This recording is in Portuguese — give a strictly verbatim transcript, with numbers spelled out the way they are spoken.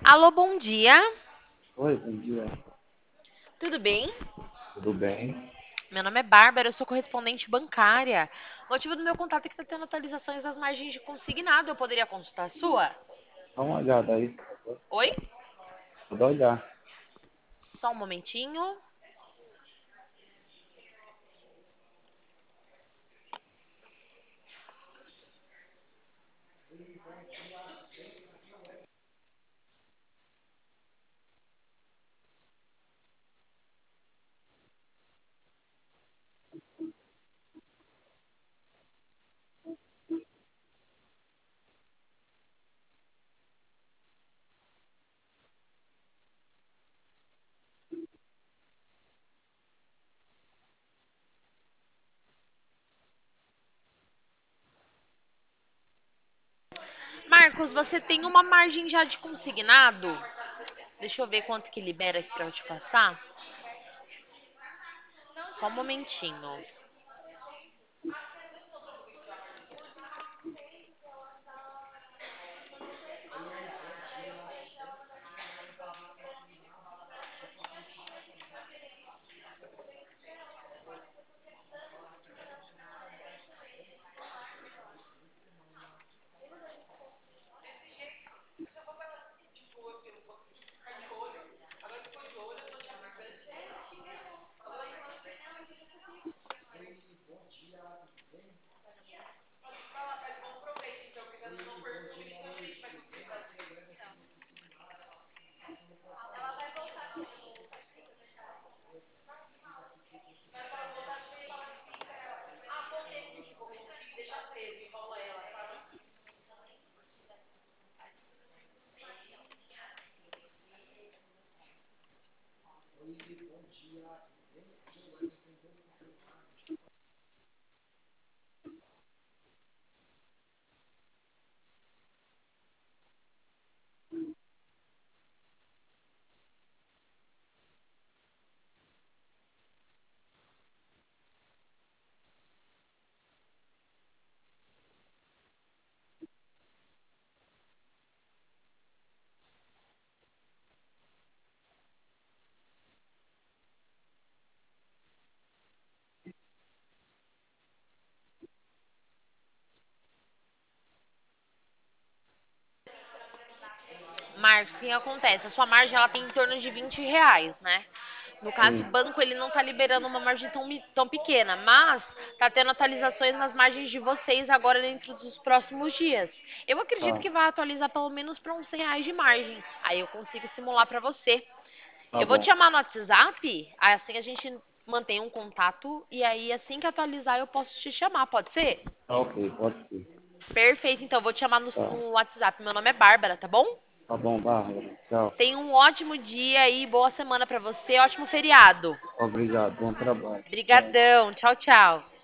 Alô, bom dia. Oi, bom dia. Tudo bem? Tudo bem? Meu nome é Bárbara, eu sou correspondente bancária. O motivo do meu contato é que está tendo atualizações das margens de consignado. Eu poderia consultar a sua? Dá uma olhada aí, por favor. Oi? Vou dar uma olhada. Só um momentinho. Marcos, você tem uma margem já de consignado? Deixa eu ver quanto que libera aqui para eu te passar. Só um momentinho. Marcos, o que acontece? A sua margem ela tem em torno de vinte reais, né? No caso, o Sim, banco ele não está liberando uma margem tão, tão pequena, mas está tendo atualizações nas margens de vocês agora dentro dos próximos dias. Eu acredito tá, que vai atualizar pelo menos para uns cem reais de margem. Aí eu consigo simular para você. tá Eu vou te bom. chamar no WhatsApp, assim a gente mantém um contato e aí assim que atualizar eu posso te chamar, pode ser? Tá ok, pode ser. Perfeito, então eu vou te chamar no, Tá, no WhatsApp. Meu nome é Bárbara, tá bom? tá bom, Bárbara. Tchau. Tenha um ótimo dia e boa semana para você, ótimo feriado. Obrigado, bom trabalho. Tchau. Obrigadão, tchau, tchau.